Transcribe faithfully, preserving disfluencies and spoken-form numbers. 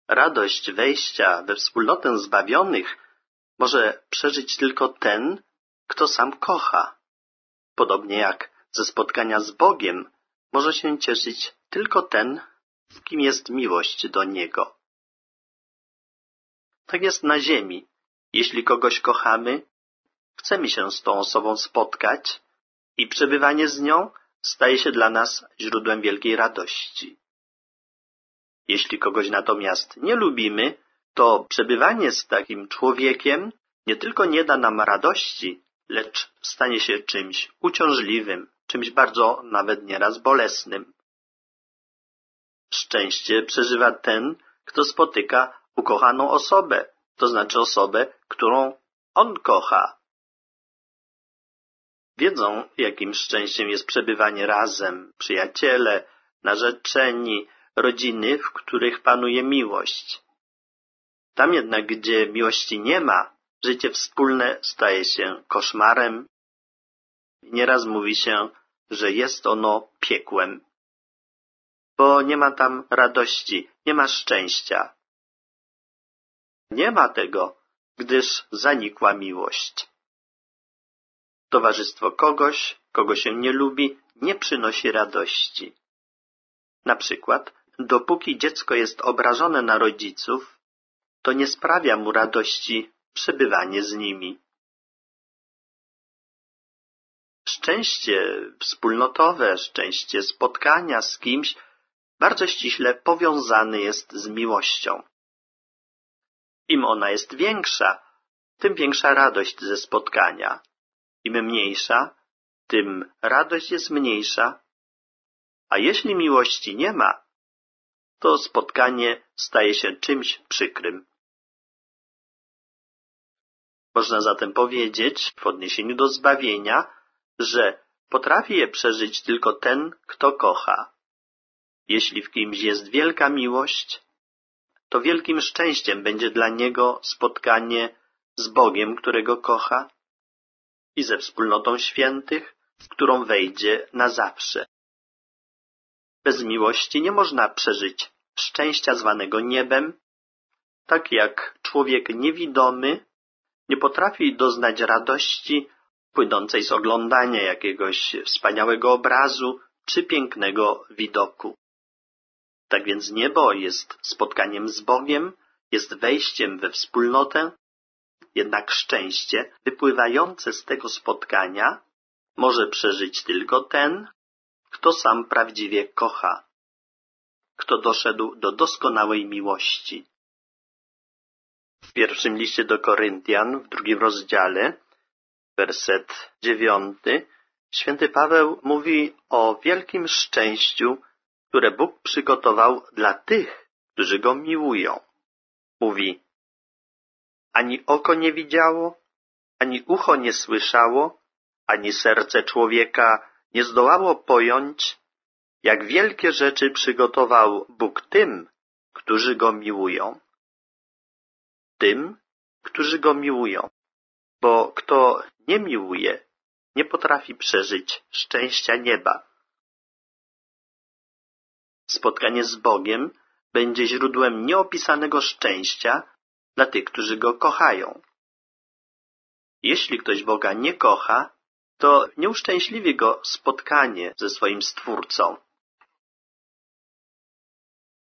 radość wejścia we wspólnotę zbawionych może przeżyć tylko ten, kto sam kocha. Podobnie jak ze spotkania z Bogiem może się cieszyć tylko ten, w kim jest miłość do Niego. Tak jest na ziemi. Jeśli kogoś kochamy, chcemy się z tą osobą spotkać i przebywanie z nią staje się dla nas źródłem wielkiej radości. Jeśli kogoś natomiast nie lubimy, to przebywanie z takim człowiekiem nie tylko nie da nam radości, lecz stanie się czymś uciążliwym, czymś bardzo nawet nieraz bolesnym. Szczęście przeżywa ten, kto spotyka ukochaną osobę, to znaczy osobę, którą on kocha. Wiedzą, jakim szczęściem jest przebywanie razem, przyjaciele, narzeczeni, rodziny, w których panuje miłość. Tam jednak, gdzie miłości nie ma, życie wspólne staje się koszmarem. Nieraz mówi się, że jest ono piekłem, bo nie ma tam radości, nie ma szczęścia. Nie ma tego, gdyż zanikła miłość. Towarzystwo kogoś, kogo się nie lubi, nie przynosi radości. Na przykład, dopóki dziecko jest obrażone na rodziców, to nie sprawia mu radości przebywanie z nimi. Szczęście wspólnotowe, szczęście spotkania z kimś bardzo ściśle powiązane jest z miłością. Im ona jest większa, tym większa radość ze spotkania. Im mniejsza, tym radość jest mniejsza. A jeśli miłości nie ma, to spotkanie staje się czymś przykrym. Można zatem powiedzieć w odniesieniu do zbawienia, że potrafi je przeżyć tylko ten, kto kocha. Jeśli w kimś jest wielka miłość, to wielkim szczęściem będzie dla niego spotkanie z Bogiem, którego kocha, i ze wspólnotą świętych, w którą wejdzie na zawsze. Bez miłości nie można przeżyć szczęścia zwanego niebem, tak jak człowiek niewidomy nie potrafi doznać radości płynącej z oglądania jakiegoś wspaniałego obrazu czy pięknego widoku. Tak więc niebo jest spotkaniem z Bogiem, jest wejściem we wspólnotę, jednak szczęście wypływające z tego spotkania może przeżyć tylko ten, kto sam prawdziwie kocha, kto doszedł do doskonałej miłości. W pierwszym liście do Koryntian, w drugim rozdziale, werset dziewiąty, święty Paweł mówi o wielkim szczęściu, które Bóg przygotował dla tych, którzy Go miłują. Mówi: ani oko nie widziało, ani ucho nie słyszało, ani serce człowieka nie zdołało pojąć, jak wielkie rzeczy przygotował Bóg tym, którzy Go miłują. Tym, którzy Go miłują, bo kto nie miłuje, nie potrafi przeżyć szczęścia nieba. Spotkanie z Bogiem będzie źródłem nieopisanego szczęścia dla tych, którzy Go kochają. Jeśli ktoś Boga nie kocha, to nie uszczęśliwi go spotkanie ze swoim Stwórcą.